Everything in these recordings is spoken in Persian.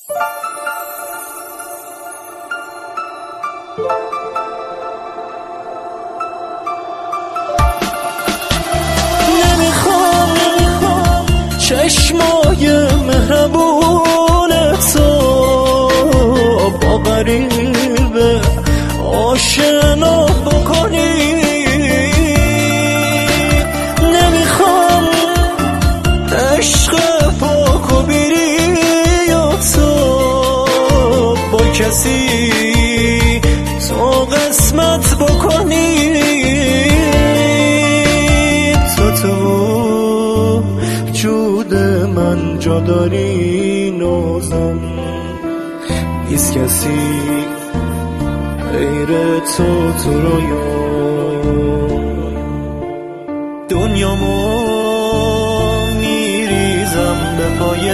چشمای مهربون تو با غریبه آشنا بکنی. نمیخوام عشق پاکو بری یا تو با کسی تو قسمت بکنی. تو وجود من جا داری نازم، نیست کسی غیر تو رویام. دنیامو میریزم به پای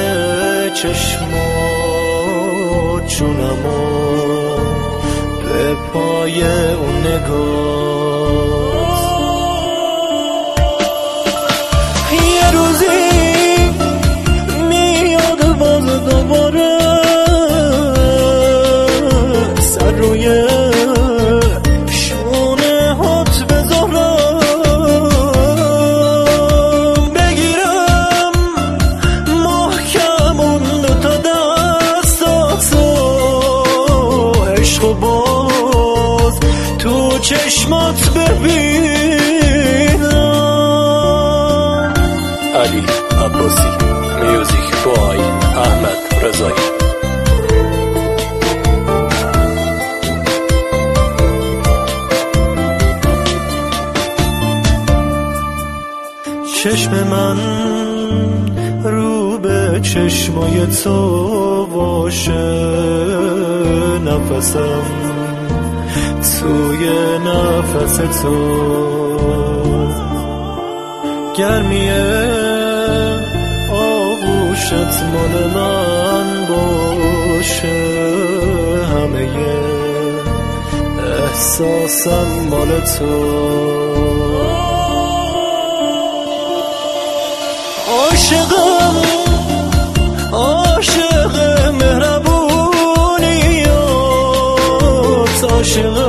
چشمات، جونمو به پای اون نگات. یه روزی میاد باز دوباره سر روی شونه هات بذارم، بگیرم محکم اون دوتا دستاتو، عشق و باز تو چشمات ببینم. علی عباسی، میوزیک بای احمد رضایی. چشم من رو به چشمای تو باشه، نفسم توی نفس تو، گرمیه آغوشت مال من باشه، همه احساسم مال تو. عاشق مهربونیات، عاشق